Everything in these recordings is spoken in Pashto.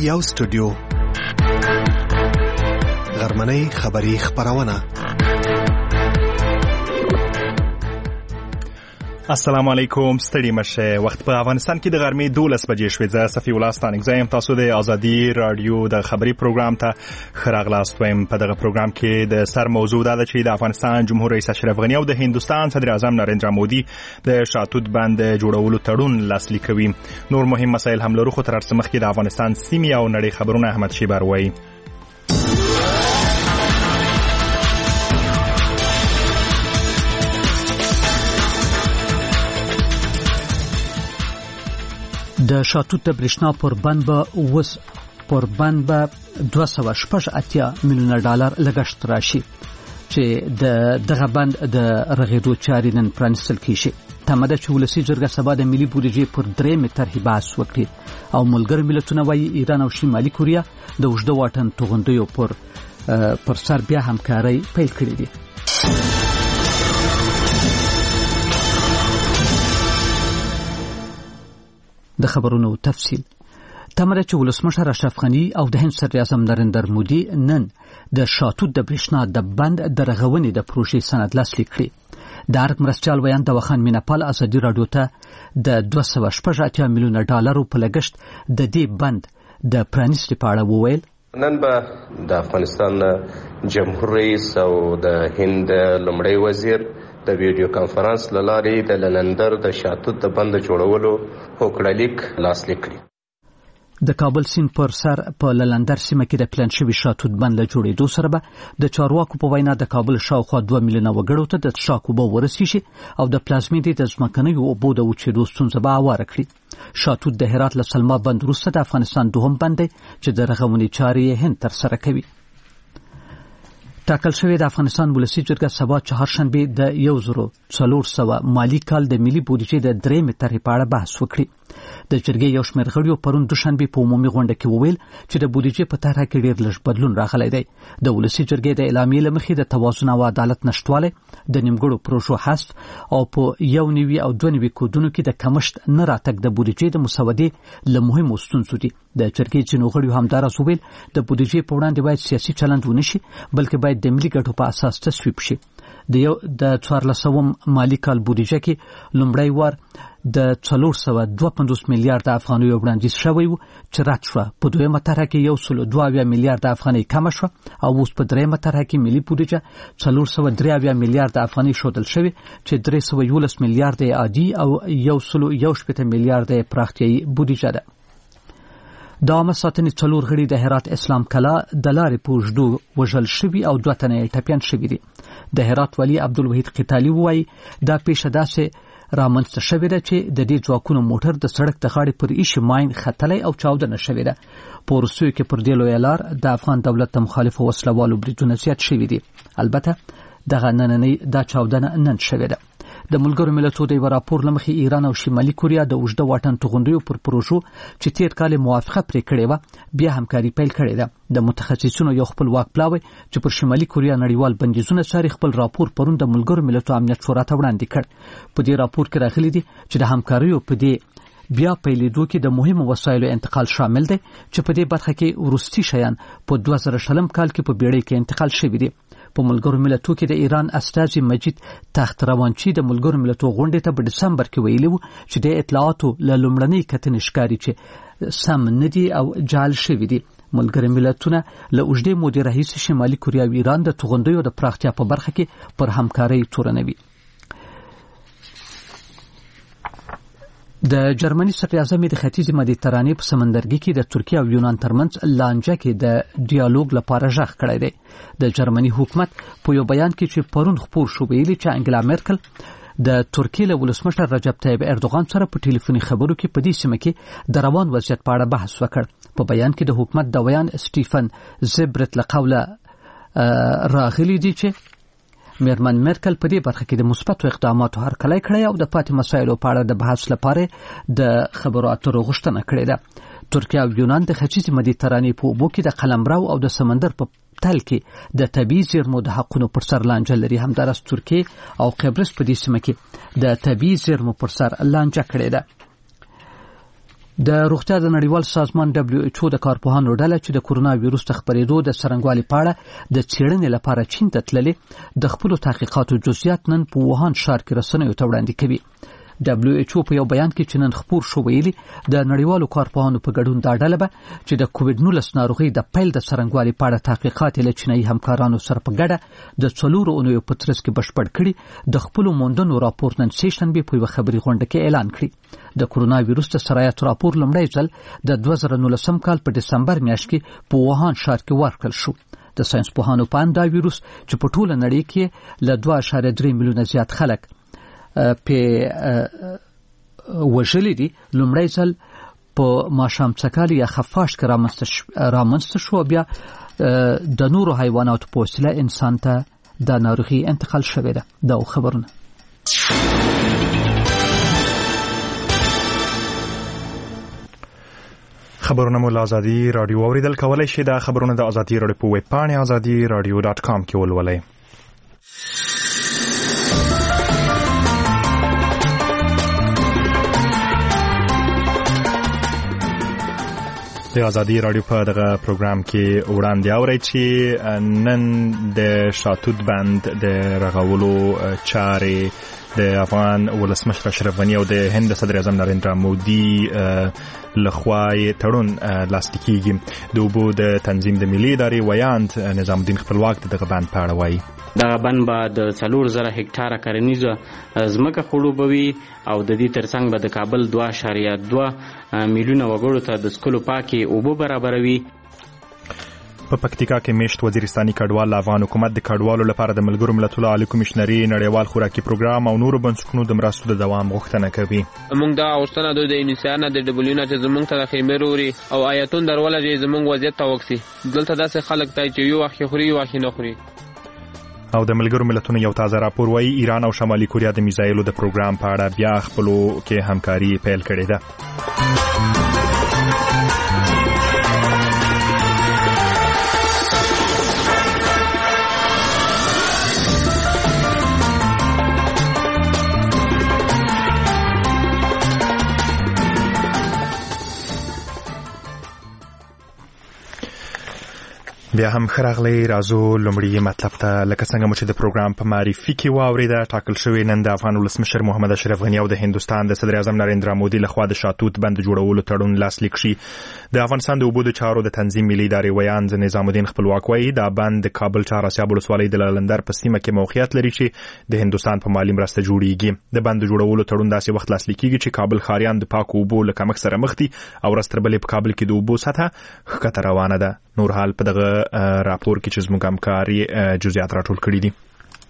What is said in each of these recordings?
یو سټوډیو غرمنۍ خبری خبرونه. السلام علیکم، ستړي مشه. وخت په افغانستان کې د غرمې 12 بجې شوې. زه صفي الله ستانک زم تاسو د ازادي رادیو د خبري پروګرام ته خراغلاست وایم. په دغه پروګرام کې د سر موضوع دا ده چې د افغانستان جمهور رئیس اشرف غنی او د هندستان صدر اعظم نریندرا مودي د شاتوت بند جوړولو تړون لاسلیک کوي. نور مهم مسایل هم لرو، خو تر څو مخکې د افغانستان سیمې او نړۍ خبرونه احمد شیبر وایي. د شاتوت د برېښنا پر بند به 280 میلیونه ډالر لګښت راشي چې دغه بند د رغېدو چارې نن پرانیستل کیږي. تمه ده چې ولسي جرګه سبا د ملي بودیجې پر 3 طرحې بحث وکړي او ملګرو ملتونه وايي ایران او شمالي کوریا د اوږده واټن توغندیو پر سر بیا همکاري پیل کړې دي. د خبرونو تفصیل. تمره چې ولسمشر اشرف غنی او د هند صدر اعظم نریندرا مودي نن د شاتوت د برېښنا د بند د رغونې د پروژې سند لاسلیک کړی. د ارګ مرستيال ویان د وخان میناپال ازادي رادیو ته د 280 میلیونه ډالرو په لګښت د دې بند د پرانیستي په اړه وویل. نن به د افغانستان جمهور رئیس او د هند لمړی وزیر د ویډیو کانفرنس لارې د لندن د شاتوت د بند جوړولو هوکړلیک لاسلیک کړي. د کابل سیند پر سر په لندن سیمه کې د پلان شوی شاتوت بند له جوړېدو سره به د چارواکو په وینا د کابل شاوخوا 2 میلیونه وګړو ته د څښاک اوبه ورسیږي او د پلازمینې د ځمکنیو اوبو د وچېدو ستونزه به هواره کړي. شاتوت د هرات له سلما بند وروسته د افغانستان دوهم بند دی چې د رغونې چارې یې هند ترسره کوي. ټاکل شوی د افغانستان ولسي جرګه سبا چهارشنبه د 1400 مالی کال د ملي بودیجې د 3 طرحې په اړه بحث وکړي. د جرګې یو شمېر غړیو پرون دوشنبه په عمومي غونډه کې وویل چې د بودیجې په طرحه کې ډېر لږ بدلون راغلی دی. د ولسي جرګې د اعلامیې له مخې د توازن او عدالت نشټوالی، د نیمګړو پروژو حذف او په 1 او 2 کودونو کې د کمښت نه راتګ د بودیجې د مسودې له مهمو ستونزو دي. د جرګې ځینو غړیو همداراز وویل د بودیجې په وړاندې باید سیاسي چلند ونه شي، بلکې باید د ملي ګټو په اساس تصویب شي. د 1400 مالی کال بودیجه کې لومړی وار د 452 میلیارډ افغانیو وړاندیز شوی و چې رد شو. په دویمه طرحه کې 102 میلیارډ افغانۍ کم شو او اوس په دریمه طرحه کې ملي بودیجه 403 میلیارډ افغانۍ شودل شوی چې 311 میلیارډ عادي او 118 میلیارډ پراختیايي بودیجه ده. د عامه ساتنې 4 غړي د هرات اسلام کلا د لارې په اوږدو وژل شوي او 2 تنه ټپیان شوي دي. د هرات والی عبدالوحید قتالي وایي دا پیښه داسې رامنځته شوې ده چې د دې ځواکونو موټر د سړک د غاړې پر ایښې ماین ختلی او چاودنه شوې ده. په وروستیو کې پر دې لویه لار د افغان دولت د مخالفو وسلوالو بریدونه زیات شوي دي. البته دغه نننۍ دا چاودنه نن شوې ده. د ملګرو ملتونو د یو راپور له مخې ایران او شمالي کوریا د اوږده واټن توغندیو پر پروژو چې تیر کال موافقه پرې کړې وه بیا همکاري پیل کړې ده. د متخصصینو یو خپلواک پلاوی چې پر شمالي کوریا نړیوال بندیزونه څاري خپل راپور پرون د ملګرو ملتونو امنیت شورا ته وړاندې کړ. په دې راپور کې راغلي دي چې د همکاریو په دې بیا پیلېدو کې د مهمو وسایلو انتقال شامل دی چې په دې برخه کې وروستي شیان په 2000 کال کې په بیړۍ کې انتقال شوي دي. په ملګرو ملتونو کې د ایران استازي مجید تختروانچی د ملګرو ملتونو غونډې ته په دسمبر کې ویلي وو چې د اطلاعاتو له لومړنۍ کتنې ښکاري چې سم نه دي او جعل شوي دي. ملګرو ملتونه له اوږدې مودې راهیسې شمالي کوریا او ایران د توغندیو د پراختیا په برخه کې پر همکارۍ تورنوي. د جرمني صدر اعظم د ختیځ مدیترانې په سمندرګي کې د ترکیه او یونان ترمنځ لانجه کې د ډیالوګ لپاره ژغ کړی دی. د جرمني حکومت په یو بیان کې چې پرون خپور شو ویلي چې انګلا مرکل د ترکیه له ولسمشر رجب طیب اردوغان سره په ټلیفوني خبرو کې په دې سیمه کې د روان وضعیت په اړه بحث وکړ. په بیان کې د حکومت د ویان سټیفن زبرت له قوله راغلي دي چې میرمن مرکل په دې برخه کې د مثبتو اقداماتو هرکلی کړی او د پاتې مسایلو په اړه د بحث لپاره د خبرو اترو غوښتنه کړې ده. ترکیه او یونان د ختیځ مدیترانې په اوبو کې د قلمرو او د سمندر په تل کې د طبیعي زیرمو د حقونو پر سر لانجه لري. همدارس ترکیه او قبرس په دې سیمه کې د طبیعي زیرمو پر سر لانجه کړې ده. د روغتیا د نړیوال سازمان WHO د کارپوهانو ډله چې د کورونا وایروس د خپرېدو د څرنګوالي په اړه د څېړنې لپاره چین ته تللې د خپلو تحقیقاتو جزئیات نن په ووهان ښار کې رسنیو ته وړاندې کوي. WHO په یو بیان کې چې نن خپور شو ویلي د نړیوالو کارپوهانو په ګډون دا ډله به چې د کووډ-19 ناروغۍ د پیل د څرنګوالي په اړه تحقیقات له چینایي همکارانو سره په ګډه د 4 اونیو په ترڅ کې بشپړ کړي د خپلو موندنو راپور نن سه شنبه په یوه خبري غونډه کې اعلان کړی. د کورونا وایروس د سرایت راپور لومړی ځل د 2019 کال په دسمبر میاشت کې په ووهان ښار کې ورکړل شو. د ساينس پوهانو په اند دا وایروس چې په ټوله نړۍ کې له 2.3 میلیونه زیات خلک په وژلي دي لومړی ځل په ماښام څکالي یا خفاش کې رامنځته شو، بیا د نورو حیواناتو په وسیله انسان ته د ناروغي انتقال شوې ده. دا خبرونه خبرونه مو له ازادي رادیو اوریدل کولای شي. دا خبرونه د ازادي رادیو په ویب پاڼه azadiradio.com کې ولولئ. د ازادي رادیو په دغه پروګرام کې وړاندې اورئ چې نن د شاتوت بند د رغولو چارې د افغان ولسمشر اشرف غني او د هند صدر اعظم نریندرا مودي لخوا تړون لاسلیک کیږي. د اوبو د تنظیم د ملي ادارې ویاند نظام الدین خپلواک دغه بند په اړه وایي. دغه بند به د 4000 هکټاره کرنیزه ځمکه خړوبوي او د دې ترڅنګ به د کابل 2.2 میلیونه وګړو ته د سکلو پاکي اوبه برابروي. په پکتیکا کې میشت وزیرستاني کډوال افغان حکومت د کډوالو لپاره د ملګرو ملتونو عالی کمشنري نړیوال خوراکي پروګرام او نورو بنسټونو د مرستو د دوام غوښتنه کوي. موږ دا غوښتنه د انسان د ډبلیو نه چې زموږ ته خیمه وروړي او آیتون درول چې زموږ وضعیت توکسي دلته داسې خلک ته چې یو وخت خوري یو وخت نه خوري. او د ملګرو ملتونو یو تازه راپور وایي ایران او شمالي کوریا د میزایلو د پروګرام په اړه بیا خپلو کې همکاري پیل کړې ده. بیا هم خراغلی رازو لومړی مطلب ته لکه څنګه مو چې د پروګرام په معرفي کې واوریده ټاکل شوی نن د افغان ولسمشر محمد اشرف غني او د هندستان د صدر اعظم نریندرا مودي لخوا د شاتوت بند جوړولو تړون لاسلیک شي. د افغانستان د اوبو د چارو د تنظیم ملي ادارې ویاند نظام الدین خپلواک وایي دا بند د کابل چهار اسیاب ولسوالۍ د لندر په سیمه کې موقعیت لري چې د هندستان په مالي مرسته جوړیږي. د بند جوړولو تړون داسې وخت لاسلیک کیږي چې کابل ښاریان د پاکو اوبو له کمښت سره مخ دي او راستربلې په کابل کې د اوبو سطحه ښکته روانه ده. نور حال په دغه راپور کې چې زموږ همکاري جزئیات راټول کړي دي.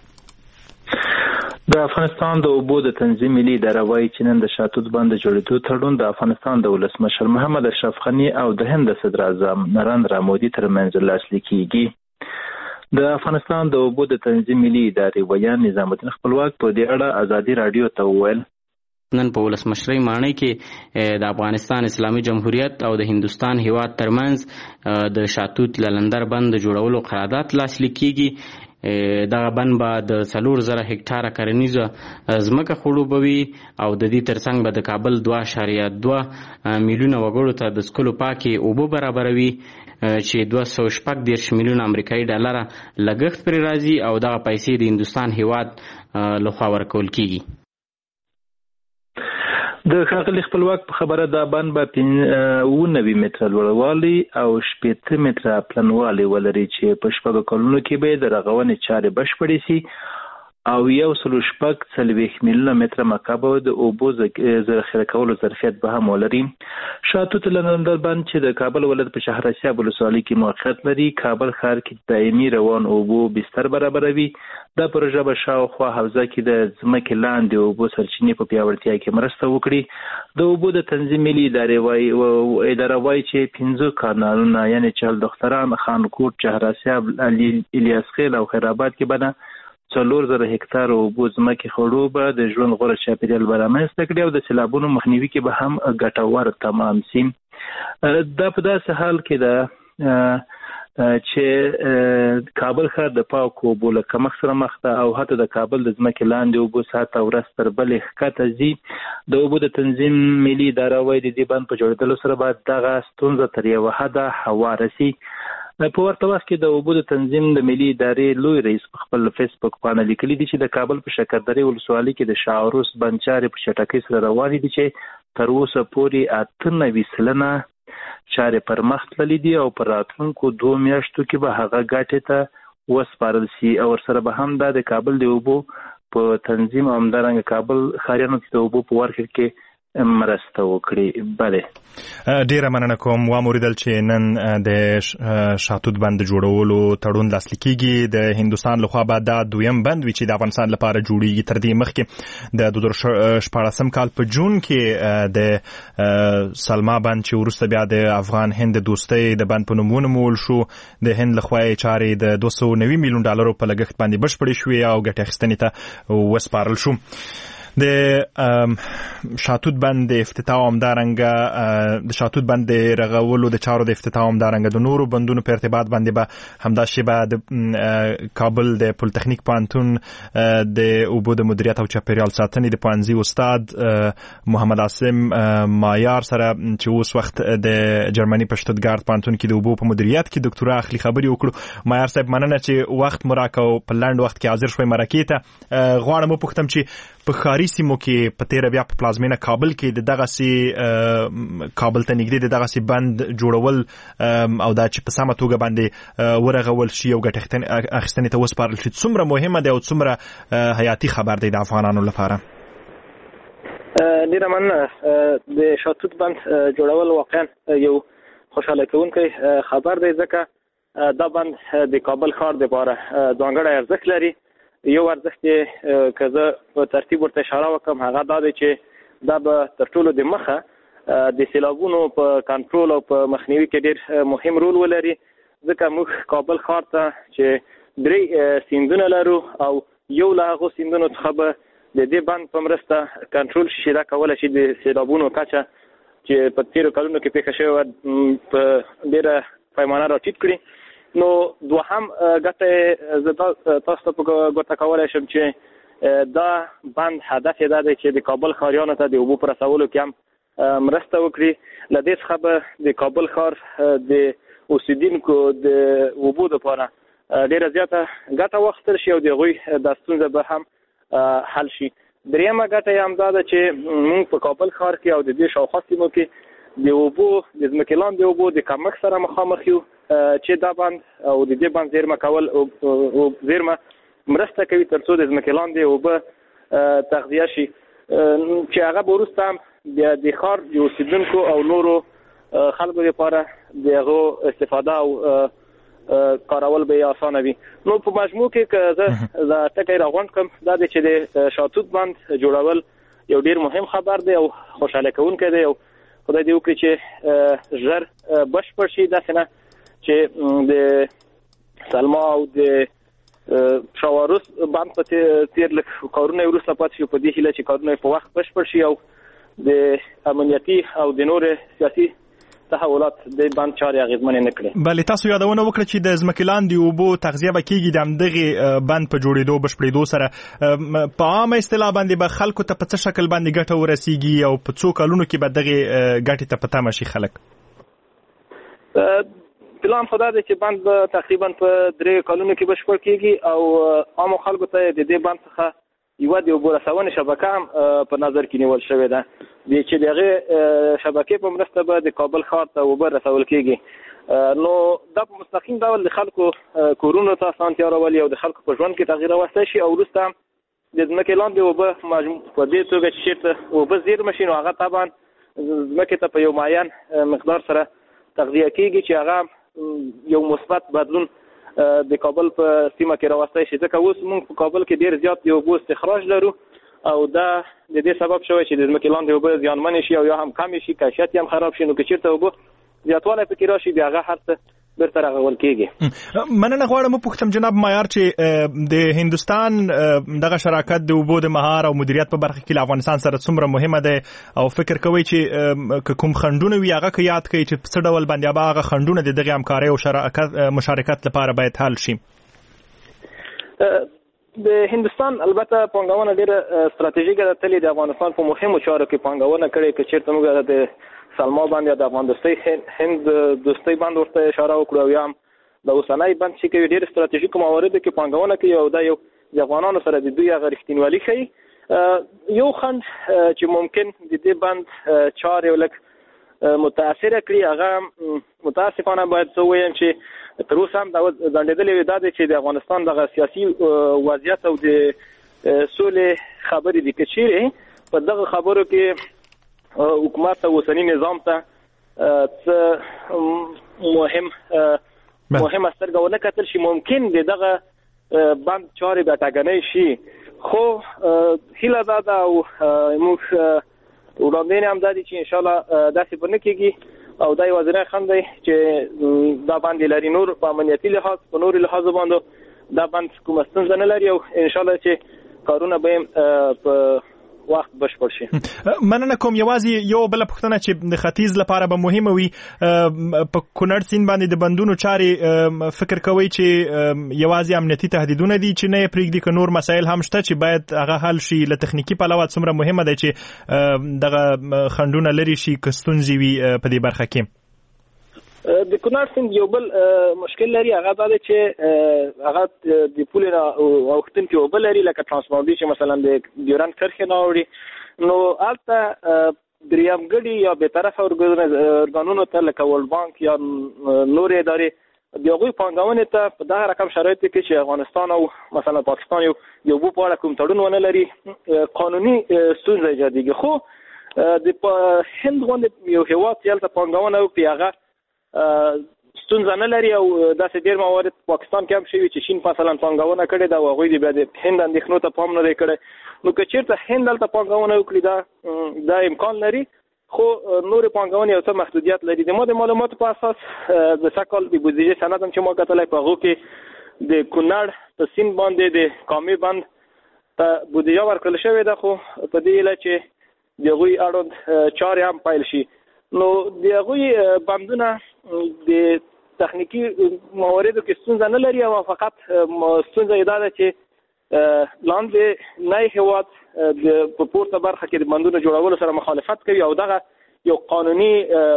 د افغانستان د اوبو د تنظیم ملي اداره وايي چې نن د شاتوت بند جوړېدو تړون د افغانستان د ولسمشر محمد اشرف غني او د هند صدر اعظم نریندرا مودي ترمنځ لاسلیک کیږي. د افغانستان د اوبو د تنظیم ملي ادارې ویاند نظام الدین خپلواک په دې اړه ازادي رادیو ته وویل نن په ولسمشرۍ ماڼۍ کې د افغانستان اسلامي جمهوریت او د هندستان هیواد ترمنځ د شاتوت لندر بند جوړولو قرارداد لاسلیک کیږي. دغه بند به د 4000 هکټاره کرنیزه ځمکه خړوبوي او د دې ترڅنګ به د کابل 2.2 میلیونه وګړو ته د سکلو پاکي اوبه برابروي چې 240 میلیونه امریکایي ډالر لګښت پرې راځي او دغه پیسې د هندستان هیواد لخوا ورکول کیږي. د ښاغلي خپلواک په خبره دا بند به 90 متره لوړوالی او 80 متره پلنوالی ولري چې په 4 کلونو کې به د رغونې چارې بشپړې شي او 1.4 میلیونه متره مکعب د اوبو ذخیره کولو ظرفیت به هم ولري. شاتوت لندر بند چې د کابل ولایت په شهر اسیاب ولسوالۍ کې موقعیت لري کابل ښار کې دایمي روان اوبو بستر برابروي. دا پروژه به شاوخوا حوزه کې د ځمکې لاندې اوبو سرچینې په پیاوړتیا کې مرسته وکړي. د اوبو د تنظیم ملي اداره وایي چې 15 کانالونه یعنی چهل دختران، خانکوټ، شهر اسیاب، الیاس خیل او خیرآباد کې بنا 4000 هکتار اوبو ځمکې خړوبه د ژوند غوره چاپیریال برامنځته کړي او د سیلابونو مخنیوي کې به هم ګټور تمام شي. دا په داسې حال کې ده چې کابل ښار د پاکو اوبو له کمښت سره مخ ده او حتی د کابل د ځمکې لاندې اوبو ساعت او ورځ تر بلې ښکته ځي. د اوبو د تنظیم ملي اداره وایي د دې بند په جوړېدلو سره باید دغه ستونزه تر یوه حده هواره سي. په ورته وخت کې د اوبو د تنظیم د ملي ادارې لوی رئیس په خپل فیسبوک باندې لیکلي دي چې د کابل په شکردرې ولسوالۍ کې د شاعروس بند چارې په چټکۍ سره روانې دي چې تر اوسه پورې 98% چارې پر مخ تللې دي او پر راتلونکو 2 میاشتو کې به هغه ګټې ته وسپارل شي او ورسره به هم د کابل د اوبو په تنظیم او همدارنګه کابل ښاریانو ته د اوبو په ورکړه کې مرسته وکړي. بله ډیره مننه کوم. واوریدل چې نن د شاتوت بند جوړولو تړون لاسلیک کیږي. د هندستان لخوا به دا دویم بند وي چې د افغانستان لپاره جوړیږي. تر دې مخکې د 2014 کال په جون کې د سلما بند چې وروسته بیا د افغان هند دوستۍ د بند په نوم ونومول شو، د هند لخوا چارې د 290 میلیون ډالرو په لګښت باندې بشپړې شوې او ګټې اخیستنې ته وسپارل شو. د شاتوت بند د افتتاح همدارنګه د شاتوت بند د رغولو د چارو د افتتاح همدارنګه د نورو بندونو په ارتباط باندې به همدا شیبه د کابل د پولیټیکنیک پوهنتون د اوبو د مدیریت او چاپیریال ساتنې د پوهنځي استاد محمد عاصم مایار سره چې اوس وخت د جرمني په شتوتګارت پوهنتون کې د اوبو په مدیریت کې ډاکټورا اخلي خبرې وکړو. مایار صاحب مننه چې وخت مو راکړو، په لنډ وخت کې حاضر شوي مرکې ته. غواړم وپوښتم چې په ښاري سیمو کې په تیره بیا په پلازمینه کابل کې د دغسې کابل ته نږدې د دغسې بند جوړول او دا چې په سمه توګه باندې ورغول شي او ګټې اخیستنې ته وسپارل شي څومره مهمه دی او څومره حیاتي خبر دی د افغانانو لپاره؟ ډیره مننه. د شاتوت بند جوړول واقعا یو خوشاله کوونکی خبر دی ځکه دا بند د کابل ښار لپاره ځانګړی ارزښت لري. یو ارزښت چې که زه په ترتیب ورته اشاره وکړم هغه دا دی چې دا به تر ټولو د مخه د سیلابونو په کنټرول او په مخنیوي کې ډېر مهم رول ولري، ځکه موږ کابل ښار ته چې 3 سیندونه لرو او یو له هغو سیندونو څخه به د دې بند په مرسته کنټرول شي. دا کولی شي د سیلابونو کچه چې په تیرو کلونو کې پیښه شوې په ډېره پیمانه راټیټ کړي. نو دوهم ګټه زه تاسو ته په ګوته کولی شم چې دا بند هدف یې دا دی چې د کابل ښاریانو ته د اوبو په رسولو کې هم مرسته وکړي. له دې څخه به د کابل ښار د اوسیدونکو د اوبو دپاره ډېره زیاته ګټه واخیستل شي او د هغوی دا ستونزه به هم حل شي. درېیمه ګټه یې هم دا ده چې موږ په کابل ښار کې او د دې شاوخوا سیمو کې د اوبو د ځمکې لاندې اوبو د کمښت سره مخامخ یو چې دا بند او د دې بند زیرمه کول او زیرمه مرسته کوي تر څو د ځمکې لاندې اوبه تغذیه شي چې هغه به وروسته هم د ښار د اوسېدونکو او نورو خلکو لپاره د هغو استفاده او کارول به یې اسانه وي. نو په مجموع کې که زه ټکی راغونډ کړم دا دی چې د شاتوت بند جوړول یو ډېر مهم خبر دی او خوشحاله کوونکی دی او خدای دې وکړي چې ژر بشپړ شي، داسې نه چې د سلما او د شاوروس بند په تیر لږ کارونه وروسته پاتې شي. په دې هیله چې کارونه په وخت بشپړ شي او د امنیتي او د نورې سیاسي تحولات د بند چارې اغېزمنې نه کړي. بلې تاسو یادونه وکړه چې د ځمکې لاندې اوبو تغذیه به کېږي د همدغې بند په جوړېدو بشپړېدو سره. په عامه اصطلاح باندې به خلکو ته په څه شکل باندې ګټه ورسیږي او په څو کلونو کې به دغې ګټې ته په تمه شي خلک؟ پلان خو دا دی چې بند به تقریبا په 3 کلونو کې بشپړ کېږي او عامو خلکو ته د دې بند څخه یوه د اوبو رسونې شبکه هم په نظر کې نیول شوې ده چې د هغې شبکې په مرسته به د کابل ښار ته اوبه رسول کېږي. نو دا په مستقیم ډول د خلکو کورونو ته اسانتیا راولي او د خلکو په ژوند کې تغییر راوستی شي او وروسته د ځمکې لاندې اوبه په دې توګه چې چېرته اوبه زیرمه شي نو هغه طبعا ځمکې ته په یو معین مقدار سره تغذیه کېږي چې هغه یو مثبت بدلون د کابل په سیمه کې راوستی شي. ځکه اوس موږ په کابل کې ډېر زیات د اوبو استخراج لرو او دا د دې سبب شوی چې د ځمکې لاندې اوبه زیانمنې شي او یا هم کمې شي، کیفیت یې هم خراب شي. نو که چېرته اوبه زیاتوالی پکې راشي بیا هغه هر څه بیرته راغول کیږي. مننه غواړم پوښتم جناب مایار چې د هندستان دغه شراکت د اوبو د مهار او مدیریت په برخه کې افغانستان سره څومره مهمه ده او فکر کوي چې کوم خندونه وي هغه کې یاد کړئ چې په څه ډول باندې هغه خندونه د دغه همکارۍ او مشارکت لپاره باید حل شي. د هندستان البته پانګونه ډیره ستراتیژیکه ده، تلې د افغانستان په مهمو چارو کې پانګونه کړې چې چیرته موږ د سلما باندې د افغان دوستۍ هند دوستۍ باندې ورته اشاره وکړو او یا هم د اوسنۍ بند چې کوي ډېر ستراتیژیکو مواردو کې پانګونه کوي او دا یو د افغانانو سره د دوی هغه رښتینولي ښیي. یو خنډ چې ممکن د دې بند چارې ولک متاثره کړي هغه متاسفانه باید زه ووایم چې تر اوسه هم دا ځنډېدلې وي دا دی چې د افغانستان دغه سیاسي وضعیت او د سولې خبرې دي که چیرې په دغه خبرو کې حکومت او اوسنی نظام ته مهم سترګه ونه کتل شي ممکن دغه بند چارې به ټاکنۍ شي، خو هیله دا ده او موږ وړاندوینې هم دا دي چې انشاءالله داسې به نه کېږي او دا یوازینی خنډ دی چې دا بند لري. نور په امنیتي لحاظ په نورو لحاظو باندې دا بند کومه ستونزه نه لري او انشاءالله چې کارونه به په وخت بشپړ شي. مننه کوم. یوازې یو بل پوښتنه چې د ختیځ لپاره به مهمه وي په کونړ سیند باندې د بندونو چارې فکر کوي چې یوازې امنیتي تهدیدونه دي چې نه پرېږدي که نور مسایل هم شته چې باید هغه حل شي؟ له تخنیکي پلوه څومره مهمه ده چې دغه خنډونه لرې شي که ستونزې وي په دې برخه کې؟ د کونړ سیند یو بل مشکل لري هغه دا دی چې هغه د پولې نه اوښتونکي اوبه لري لکه ترانسپورټي چې مثلا د ډیورنډ کرښې نه اوړي نو هلته دریمګړي یا بېطرفه ارګانونو ته لکه ورلډ بانک یا نورې ادارې د هغوی پانګونې ته په دغه رقم شرایطو کې چې افغانستان او مثلا پاکستان یو اوبو په اړه کوم تړون ونه لري قانوني ستونزه ایجادېږي. خو د هند غوندې یو هېواد چې هلته پانګونه وکړي هغه ستونزه نه لري او داسې ډېر موارد پاکستان کې هم شوي چې شین مثلا پانګونه کړې ده او هغوی د بیا د هند اندېښنو ته پام نه دی کړی. نو که چېرته هند هلته پانګونه وکړي دا امکان لري، خو نورې پانګونې یو څه محدودیت لري. د ما د معلوماتو په اساس د سږ کال د بودیجې سند هم چې ما کتلی په هغو کې د کونړ په سیند باندې د کامې بند ته بودیجه ورکړل شوې ده، خو په دې هیله چې د هغوی اړوند چارې هم پیل شي. نو د هغوی بندونه د تخنیکی مواردو کې ستونزه نه لري او فقط ستونزه یې دا ده چې لاندې نه هېواد په پورته برخه کې د بندونو جوړولو سره مخالفت کوي او دغه یو قانوني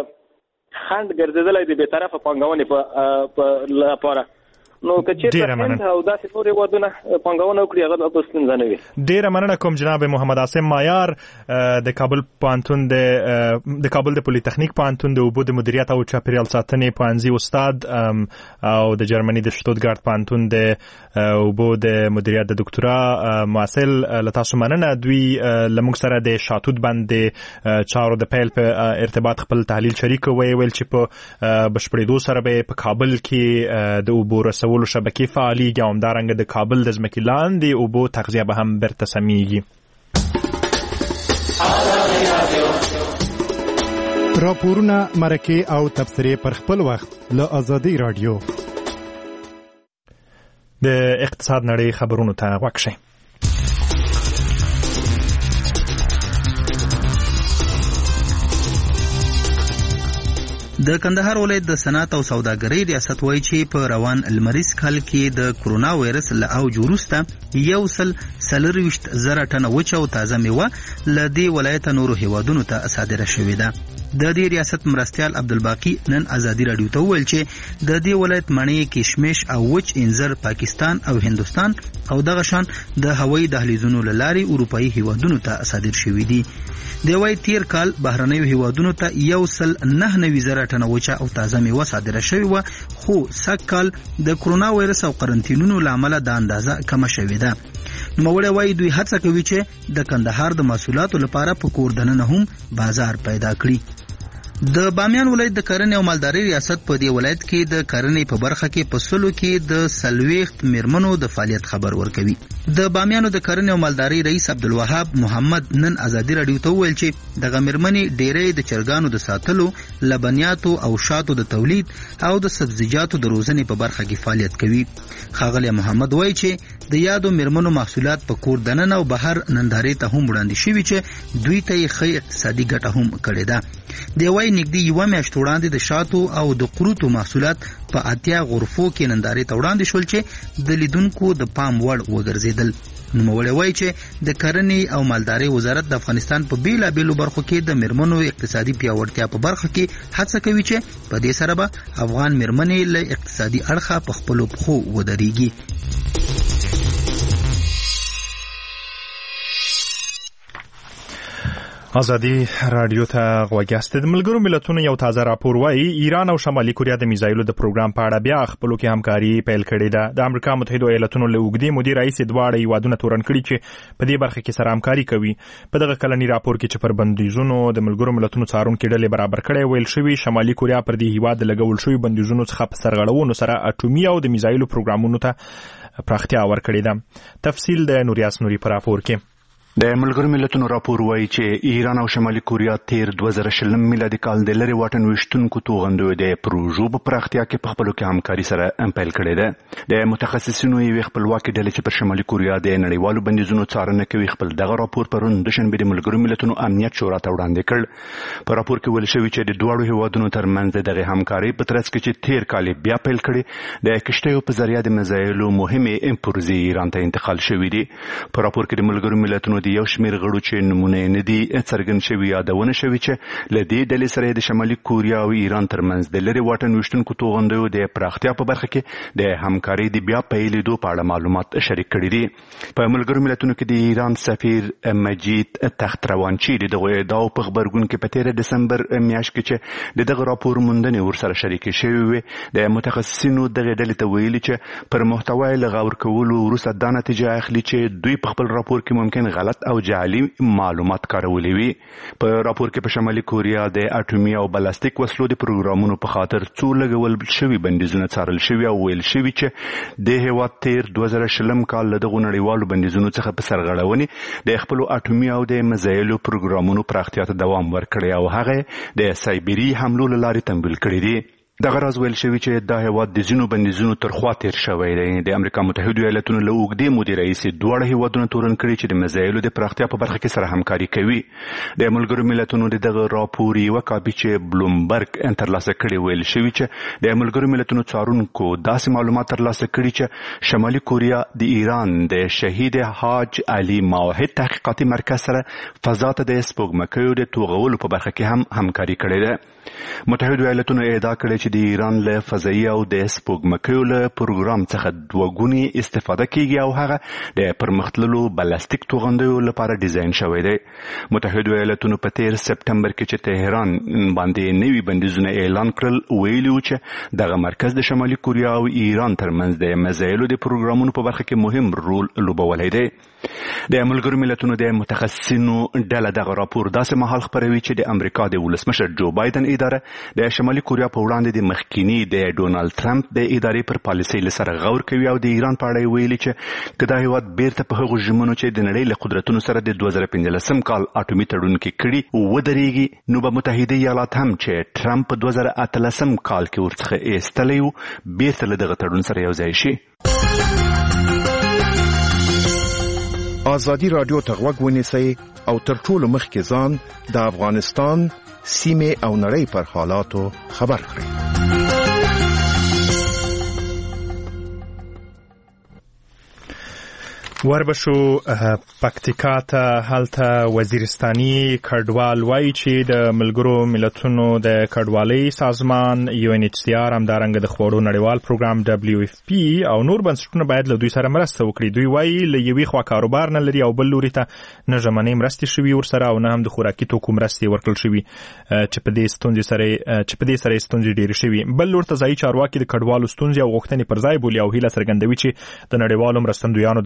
خنډ ګرځېدلی د بېطرفه پانګونې په لپاره. نو که چېرته هند او داسې نور هېوادونه پانګونه وکړي هغه به ستونزه نه وي. ډېره مننه کوم جناب محمد عاصم مایار د کابل پوهنتون د کابل د پولیتخنیک پوهنتون د اوبو د مدیریت او چاپیریال ساتنې پوهنځي استاد او د جرمني د شتوتګارت پوهنتون د اوبو د مدیریت د دکتورا محصل له تاسو مننه. دوی له موږ سره د شاتوت بند د چارو د پیل په ارتباط خپل تحلیل شریک ویل چې په بشپړېدو سره به په کابل کې د اوبو رسولو شبکې فعالیږي او همدارنګه د کابل د ځمکې لاندې اوبو تغذیه به هم بیرته سمیږي. راپورونه، مرکې او تبصرې پر خپل وخت له آزادۍ رادیو. د اقتصاد نړۍ خبرونو ته غوږ شئ. د کندهار ولایت د صنعت او سوداګرۍ ریاست وایي چې په روان لمریز کال کې د کرونا وایرس له اوج وروسته 140,000 ټنه وچه او تازه میوه له دې ولایت نورو هیوادونو ته صادره شوې ده. د دې ریاست مرستیال عبدالباقی نن ازادي رادیو ته وویل چې د دې ولایت مڼې، کشمش او وچ انځر پاکستان او هندوستان او دغه شان د هوایي دهلیزونو له لارې اروپایي هیوادونو ته صادر شوي دي. د وای تیر کال بهرنیو هیوادونو ته 199,000 ټنه وچه او تازه میوه صادره شوې وه، خو سږ کال د کرونا وایرس او قرنطینونو له امله دا اندازه کمه شوې ده. نوموړی وایي دوی هڅه کوي چې د کندهار د محصولاتو لپاره په کور دننه هم بازار پیدا کړي. د بامیان ولایت د کرنې او مالدارۍ ریاست په دې ولایت کې د کرنې په برخه کې په سلو کې د 40 میرمنو د فعالیت خبر ورکوي. د بامیانو د کرنې او مالدارۍ رئیس عبدالوهاب محمد نن ازادي رادیو ته وویل چې د غمرمنې ډېرې د چرګانو د ساتلو، لبنیاتو او شاتو د تولید او د سبزیجاتو د روزنې په برخه کې فعالیت کوي. ښاغلی محمد وایي چې د یادو میرمنو محصولات په کور دننه او بهر نندارې ته هم وړاندې شوي چې دوی ته یې ښه اقتصادي ګټه هم کړې ده. دی وایي نږدې یوه میاشت وړاندې د شاتو او د قروتو محصولات په 80 غرفو کې نندارې ته وړاندې شول چې د لیدونکو د پام وړ وګرځېدل. نوموړی وایي چې د کرنې او مالدارۍ وزارت د افغانستان په بیلابیلو برخو کې د میرمنو اقتصادي پیاوړتیا په برخه کې هڅه کوي چې په دې سره به افغان میرمنې له اقتصادي اړخه په خپلو پښو ودرېږي. ازادي رادیو ته غوږ یاست. د ملګرو ملتونو یو تازه راپور وایي ایران او شمالي کوریا د میزایلو د پروګرام په اړه بیا خپلو کې همکاري پیل کړې ده. د امریکا متحده ایالاتونو له اوږدې مودې راهیسې دواړه هیوادونه تورن کړي چې په دې برخه کې سره همکاري کوي. په دغه کلني راپور کې چې پر بندیزونو د ملګرو ملتونو څارونکي ډلې برابر کړي ویل شوي شمالي کوریا پر دې هیواد لګول شوي بندیزونو څخه په سرغړونو سره اټومي او د میزایلو پروګرامونو ته پراختیا ورکړې ده. تفصیل د نوریاس نوري په راپور کې. د ملګرو ملتونو راپور وایي چې ایران او شمالي کوریا تیر 2020 میلادي کال د لرې واټن ویشتونکو توغندیو د پروژو په پراختیا کې په خپلو کې همکاري سره پیل کړې ده. د متخصصینو یوې خپلواکې ډلې چې پر شمالي کوریا د نړیوالو بندیزونو څارنه کوي خپل دغه راپور پرون دوشنبه د ملګرو ملتونو امنیت شورا ته وړاندې کړ. په راپور کې ویل شوي چې د دواړو هیوادونو ترمنځ دغه همکاري په ترڅ کې چې تیر کال بیا پیل کړي د کشتیو په ذریعه د میزایلو مهمې امپورزي ایران ته انتقال شوي دي. په راپور کې د ملګرو ملتونو د یو شمېر غړو چې نمونه نه دي څرګند شوي یادونه شوي چې له دې ډلې سره د شمالي کوریا او ایران ترمنځ د لرې واټن ویشتونکو توغندیو د پراختیا په برخه کې د همکارۍ د بیا پیلېدو په اړه معلومات شریک کړي دي. په ملګرو ملتونو کې د ایران سفیر مجید تختروانچی د دغه ادعاو په خبرګون کې په 13 دسمبر میاشت کې چې دغه راپور موندنې ورسره شریکې شوې وې د متخصصینو دغه ډلې ته ویلي چې پر محتوا یې له غور کولو وروسته دا نتیجه اخلي چې دوی په خپل راپور کې ممکن غلط او جعلي معلومات کارولې وي. په راپور کې په شمالي کوریا د اټومي او بلاستیک وسلو د پروګرامونو په خاطر څو لګول شوي بندیزونه څارل شوي او ویل شوي چې د هیواد تیر 2020 کال له دغو نړیوالو بندیزونو څخه په سرغړونې د خپلو اټومي او د میزایلو پروګرامونو پراختیا ته دوام ورکړی او هغه د سایبری حملو له لارې تمویل کړی دی. دغه راز ویل شوي چې دا هیواد د ځینو بندیزونو تر خوا تیر شوی دی. د امریکا متحده ایالاتونو له اوږدې مودې راهیسې دواړه هیوادونه تورن کړي چې د میزایلو د پراختیا په برخه کې سره همکاري کوي. د ملګرو ملتونو د دغه راپور یوه کاپي چې بلومبرګ ترلاسه کړې ویل شوي چې د ملګرو ملتونو څارونکو داسې معلومات ترلاسه کړي چې شمالي کوریا د ایران د شهید حاج علي موحد تحقیقاتي مرکز سره فضا ته د سپوږمکیو د توغولو په برخه کې هم همکاري کړې ده. متحده ایالاتونو ادعا کړې چې د ایران له فضایي او د سپوږمکیو له پروګرام څخه دوه ګونې استفاده کیږي او هغه د پرمختللو بلاستیک توغندیو لپاره ډیزاین شوی دی. متحده ایالاتونو په 13 سپتمبر کې چې تهران باندې نوي بندیزونه اعلان کړل ویلي و چې دغه مرکز د شمالي کوریا او ایران ترمنځ د میزایلو د پروګرامونو په برخه کې مهم رول لوبولی دی. د ملګرو ملتونو د متخصصینو ډله دغه راپور داسې مهال خپروي چې د امریکا د ولسمشر جو بایدن اداره د شمالي کوریا په وړاندې د مخکینی د ډونالد ټرمپ د ادارې پر پالیسۍ له سره غور کوي او د ایران په اړه ویلي چې که دا هیواد بیرته په هغو ژمنو چې د نړۍ له قدرتونو سره د 2015 کال اټومي تړون کې کړي ودرېږي نو به متحده ایالات هم چې ټرمپ په 2013 کال کې ورڅخه ایستلی و بیرته له دغه تړون سره یوځای شي. ازادي رادیو ته غوږ ونیسئ او تر ټولو مخکې ځان د افغانستان سیمې او نړۍ پر حالاتو خبر کړئ. وربشو پکتیکا ته هلته وزیرستاني کډوال وایي چې د ملګرو ملتونو د کډوالۍ سازمان UNHCR همدارنګه د خوړو نړیوال پروګرام WFP او نور بنسټونه باید له دوی سره مرسته وکړي. دوی وایي له یوې خوا کاروبار نه لري او بل لوري ته نه ژمنۍ مرستې شوي ورسره او نه هم د خوراکي توکو مرستې ورکړل شوي چې په دې سره ستونزې ډېرې شوي. بل لور ته ځایي چارواکي د کډوالو ستونزې او غوښتنې پر ځای بولي او هیله څرګندوي چې د نړیوالو مرستندویانو د مرستو پر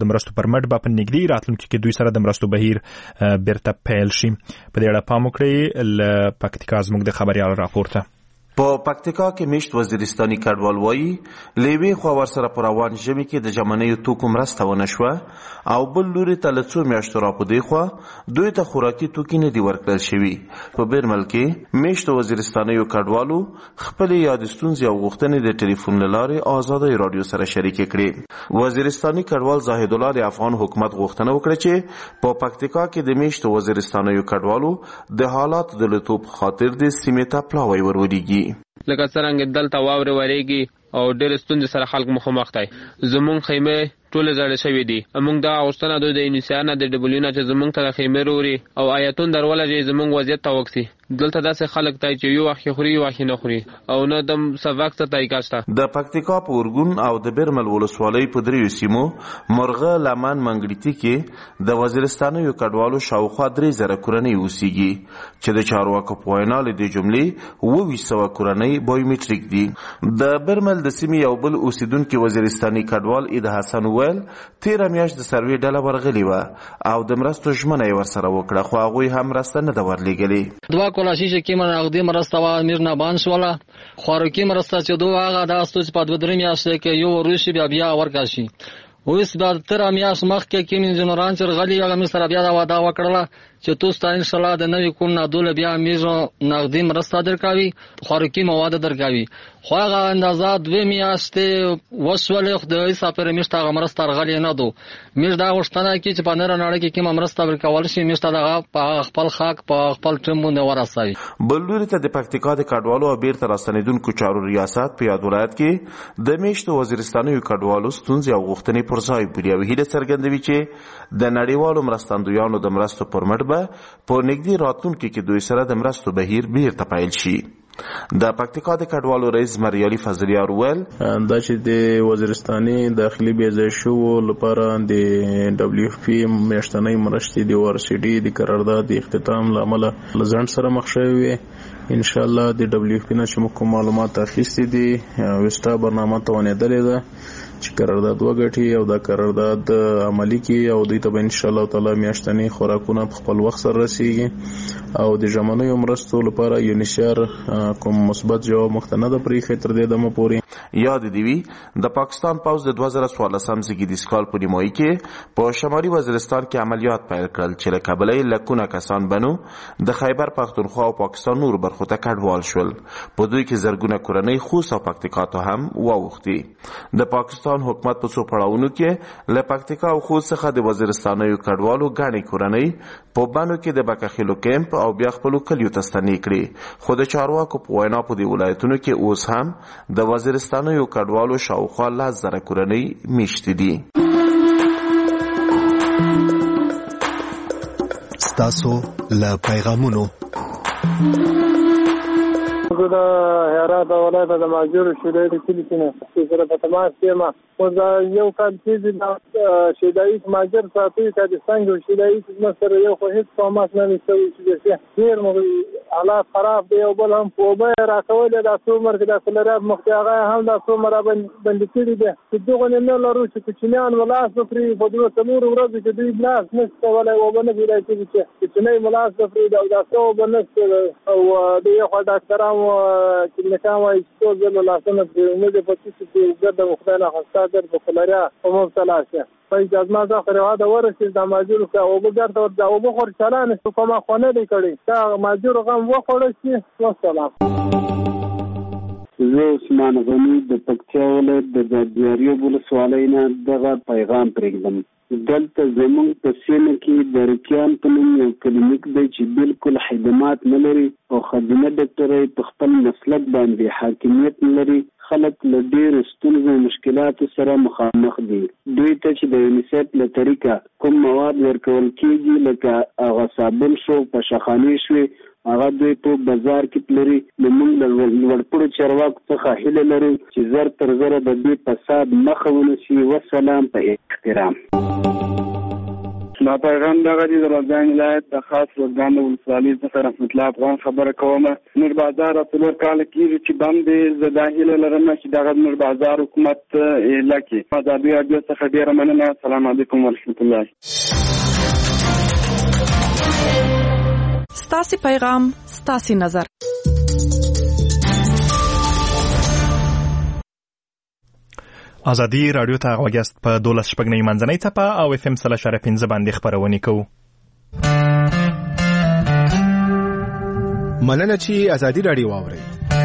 پرمټ به په نږدې راتلونکي کې دوی سره د مرستو بهیر بیرته پیل شي. په دې اړه پام وکړئ. ل پکتیکا زموږ د خبريال راپورته. په پکتیکا کې میشت وزیرستاني کډوال وایي لیوی خو ورسره پر روان ژمي کې د جمعنیو توکو مرسته ونه شوه او بل لوري ته له څو میاشتو راپدې خو دوی ته خوراکي توکي نه دي ورکړل شوي. په بیرمل کې میشت وزیرستانیو کډوالو خپل یاد ستونزې او غوښتنې د ټلیفون له لارې آزادۍ رادیو سره شریکې کړې. وزیرستاني کډوال زاهد الله د افغان حکومت غوښتنه وکړه چې په پکتیکا کې د میشت وزیرستانیو کډوالو د حالات د لټوب خاطر د سیمې ته پلاوی ورولېږي. لکه څنګه دلته واورې ورېږي او ډېر ستونزې سره خلک مخامخ دي. زمونږ خیمې ټول زړې شوې دي. موږ دا غوښتنه د انیسیانه د ډبلیو چې زمونږ ته خیمې وروړي او آیتون درول چې زمونږ وضعیت ته وکسي. دلته داسې خلک ته چې یو وخت خوري یو وخت نه خوري او نه د سبق ته تایکاسته. د پکتیکا په اورګون او د بیرمل ولسوالۍ په دریو سیمو مرغه لمن منګړیتی کې د وزیرستانیو کډوالو شاوخوا 3000 کورنۍ اوسېږي چې د چارواکو په وینا له دې جملې 200 کورنۍ بایومټریک دي. د بیرمل د سیمې یو بل اوسیدونکو وزیرستاني کډوال اید حسن ویل 13 میاشت د سروې ډله ورغلی و او د مرستو ژمنه یې ورسره وکړه خو هغوی هم مرسته نه ده ورلېږلې. کولاشي چې کیمه نقدي مرسته وا میر نه بان شوله خوراکي مرسته چې دوه هغه د استوس په 2 میاشتې کې یو وروشي بیا ورکړ شي. اوس د 13 میاشت مخکې کې من جنرال چې غلي هغه مې سره بیا دا وعده وکړه چې تاسو ته ان شاء الله د نوې کوم نه دوله بیا میزو نقدي مرسته درکاوي خوراکي مواد درکاوي. خو هغه اندازه 2 میاشتې وسولې خدای سفر میشته هغه مرسته غلي نه دو. میز دا غوښتنه کی چې په نړۍ نړۍ کې کوم مرسته ورکول شي میشته دا په خپل خاک په خپل ټیم باندې ورسوي. بلوري ته د پکتیکا د کډوالو او بیرته راستنیدونکو چارو ریاست په یاد ولایت کې د میشتو وزیرستانیو کډوالو ستونزې او غوښتنې پر ځای بری او هیله څرګندوي چې د نړیوالو مرستندویانو د مرستو پرمټ به په نږدې راتلونکي کې دوی سره د مرستو بهیر بیرته پیل شي. د پکتیکا د کډوالو رئیس مریالي فضلیار ویل دا چې د وزیرستاني داخلي بیځای شو لپاره د دبليو اف پی میاشتنۍ مرستې د ورسيډي د قرارداد د اختتام لامل لزند سره مخ شوی. ان شاء الله د دبليو اف پی نه چې کوم معلومات اخیستي دي وستا برنامه ته ونیدلې ده چې قرارداد وګټي او دا قرارداد عملی کی او دوی ته ان شاء الله تعالی میاشتنی خوراکونه په خپل وخت سره رسیږي او د ژمنیو مرستو لپاره یونیسر کوم مثبت جواب مختنه د پریخه تر دې دمه پوري. یاد دی وی د پاکستان پوز د 2014 کې د سکال په نیمایي کې په شمالي وزیرستان کې عملیات پیل کړل چې له کابلې لکونه کسان بنو د خیبر پختونخوا او پاکستان نور برخو ته کډوال شول. په دوی کې زرګونه کورنۍ خوست او پکتیکا ته هم واوښتي. د پاکستان حکومت په څو پړاوونو کې له پکتیکا او خوست څخه د وزیرستانیو کډوالو غاڼې کورنۍ په بانو کې د بکخیلو کیمپ او بیا خپل کلیو ته ستنې کړې. خو د چارواکو په وینا په دې ولایتونو کې اوس هم د وزیرستانیو کډوالو شاوخوا 10,000 کورنۍ میشتې دي. ستاسو له پیغامونو زه د هرات ولایت د ماجور شیدای د کلی کې نه سره په تماس کې ما او دا یو کال چې د شیدای ماجر ساتي چې د څنګه شیدای چې سره یو خو هیڅ فهمات نه نشوي چې ډیر مو حالات خراب دی او بل هم په به راکول د څومره د کلراب مختیغه هم د څومره باندې کړي دي چې دغه نه لرو چې کوچنیان ولاس فری په دوه تمور ورځ چې دوی بلاس نشته ولا و بنه دی چې نه ملاس فری دا څو بنه او د یو ډاکټرانو چې نکام وایي چې زه له لاسنه نه د پاتې چې ګرځم خدای نه خسته در په کلریا او مبتلا شه په اجازه ما خو دا ورسې د ماجور او وګرځه دا او بخور چلانه کومه خونه دی کړي دا ماجور غم وخوړ شي. والسلام. زه عثمان غنی د پکتیا ولایت د دیاریو ولسوالۍ نه دغه پیغام پرېږدم. دلته زموږ په سیمه کې د رکیان په نوم یو کلینیک دی چې بالکل خدمات نه لري او خدمه ډاکټرۍ په خپل مسلک باندې حاکمیت نه لري. خلک له ډېرو ستونزو او مشکلاتو سره مخامخ دي. دوی ته چې د یونیسف له طریقه کوم مواد ورکول کېږي لکه هغه صابون شو پشخانې شوې هغه دوی په بازار کې پلري. موږ له لوړپوړو چارواکو څخه هیله لرو چې زر تر زره د دې فساد مخه ونیسي. والسلام په احترام. دا پیغام دغه دی د روزګان ولایت د خاص روزګان د ولسوالۍ څخه رحمت الله افغان خبره کوم. نور بازار څلور کال کېږي چې بند دی. زه دا هیله لرم چې دغه نور بازار حکومت اعلان کړي. ازادي راډیو څخه ډېره مننه. السلام علیکم ورحمت الله. ستاسو پیغام ستاسو نظر. ازادي رادیو ته غوږیاست په 12 شپږنۍ منځنۍ څپه او FM 3.5 باندې خبرونه کوو. مننه چې ازادي رادیو واورئ.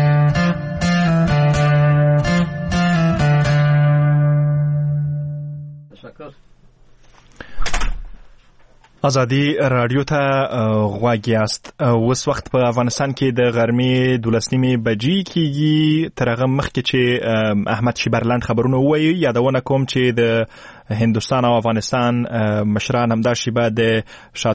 ازادي رادیو ته غواګیاست. اوس وخت په افغانستان کې د غرمې 12:30 بجې کېږي. تر هغه مخکې چې احمد شیبرلند خبرونه ووایي، یادونه کوم چې د هندوستان او افغانستان مشران همدا شیبه د